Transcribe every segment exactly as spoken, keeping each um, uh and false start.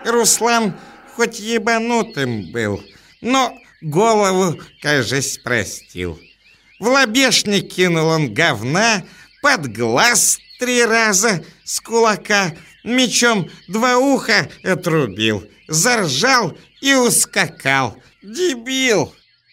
Руслан хоть ебанутым был, но голову, кажись, простил. В лобешник кинул он говна, под глаз три раза с кулака, мечом два уха отрубил, заржал и ускакал. Дебил!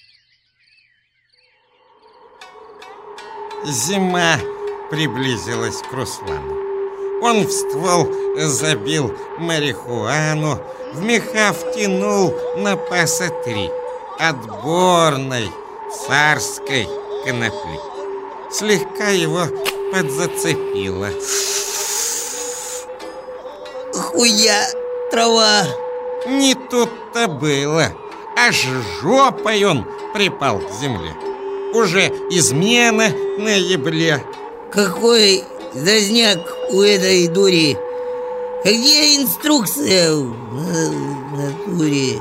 Зима приблизилась к Руслану. Он в ствол забил марихуану, в меха втянул на паса три отборной царской конопли. Слегка его подзацепило. Хуя, трава. Не тут-то было. Аж жопой он припал к земле. Уже измена на ебле. Какой зазняк у этой дури. Где инструкция в натуре?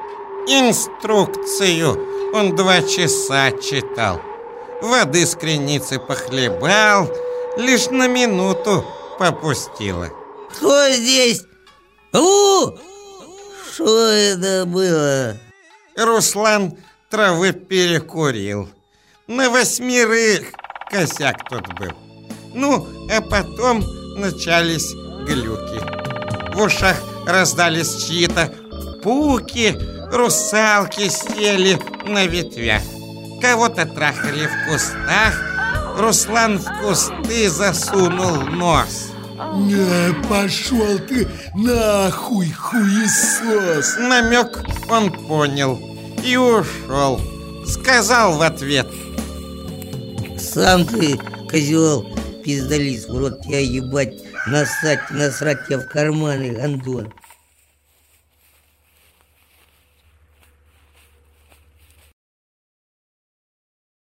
Инструкцию он два часа читал. Воды с креницы похлебал, лишь на минуту попустила. Кто здесь? У! Что это было? Руслан травы перекурил. На восьмерых косяк тут был. Ну, а потом начались глюки. В ушах раздались чьи-то пуки, русалки сели на ветвях. Кого-то трахали в кустах. Руслан в кусты засунул нос. Не, пошел ты нахуй, хуесос. Намек он понял и ушел. Сказал в ответ: сам ты, козел, пиздолист, в рот тебя ебать, насать, насрать тебя в карманы, гандон.